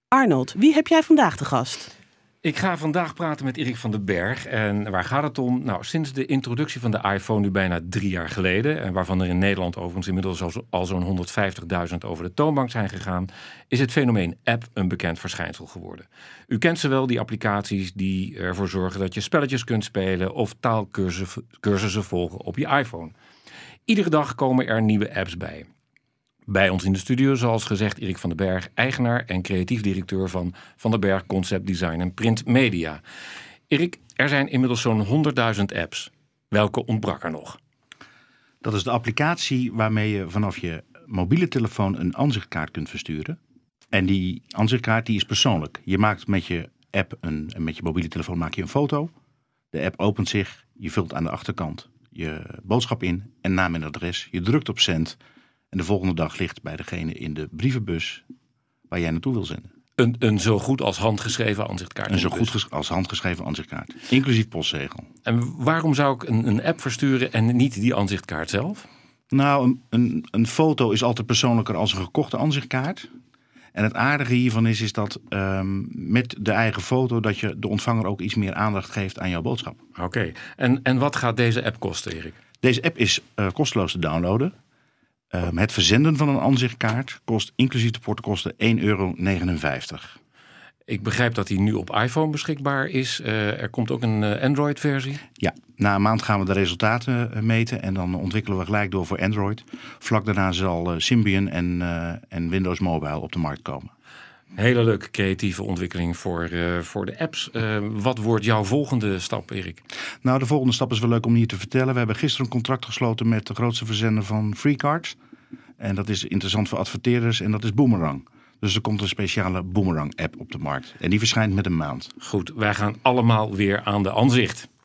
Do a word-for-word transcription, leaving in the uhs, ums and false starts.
Arnold, wie heb jij vandaag te gast? Ik ga vandaag praten met Erik van den Berg. En waar gaat het om? Nou, sinds de introductie van de iPhone nu bijna drie jaar geleden, en waarvan er in Nederland overigens inmiddels al, zo, al zo'n honderdvijftigduizend over de toonbank zijn gegaan, is het fenomeen app een bekend verschijnsel geworden. U kent ze wel, die applicaties die ervoor zorgen dat je spelletjes kunt spelen of taalkursussen volgen op je iPhone. Iedere dag komen er nieuwe apps bij. Bij ons in de studio, zoals gezegd, Erik van den Berg, eigenaar en creatief directeur van Van den Berg Concept Design en Print Media. Erik, er zijn inmiddels zo'n honderdduizend apps. Welke ontbrak er nog? Dat is de applicatie waarmee je vanaf je mobiele telefoon een aanzichtkaart kunt versturen. En die aanzichtkaart die is persoonlijk. Je maakt met je app een, met je mobiele telefoon maak je een foto. De app opent zich, je vult aan de achterkant je boodschap in en naam en adres. Je drukt op send. En de volgende dag ligt bij degene in de brievenbus waar jij naartoe wil zenden. Een, een zo goed als handgeschreven aanzichtkaart. Een zo goed ges- als handgeschreven aanzichtkaart. Inclusief postzegel. En waarom zou ik een, een app versturen en niet die aanzichtkaart zelf? Nou, een, een, een foto is altijd persoonlijker als een gekochte aanzichtkaart. En het aardige hiervan is, is dat um, met de eigen foto dat je de ontvanger ook iets meer aandacht geeft aan jouw boodschap. Oké. Okay. En, en wat gaat deze app kosten, Erik? Deze app is uh, kosteloos te downloaden. Um, het verzenden van een aanzichtkaart kost inclusief de portokosten één euro negenenvijftig. Ik begrijp dat hij nu op iPhone beschikbaar is. Uh, er komt ook een uh, Android-versie. Ja, na een maand gaan we de resultaten uh, meten en dan ontwikkelen we gelijk door voor Android. Vlak daarna zal uh, Symbian en, uh, en Windows Mobile op de markt komen. Hele leuke creatieve ontwikkeling voor, uh, voor de apps. Uh, wat wordt jouw volgende stap, Erik? Nou, de volgende stap is wel leuk om hier te vertellen. We hebben gisteren een contract gesloten met de grootste verzender van FreeCards. En dat is interessant voor adverteerders en dat is Boomerang. Dus er komt een speciale Boomerang-app op de markt. En die verschijnt met een maand. Goed, wij gaan allemaal weer aan de aanzicht.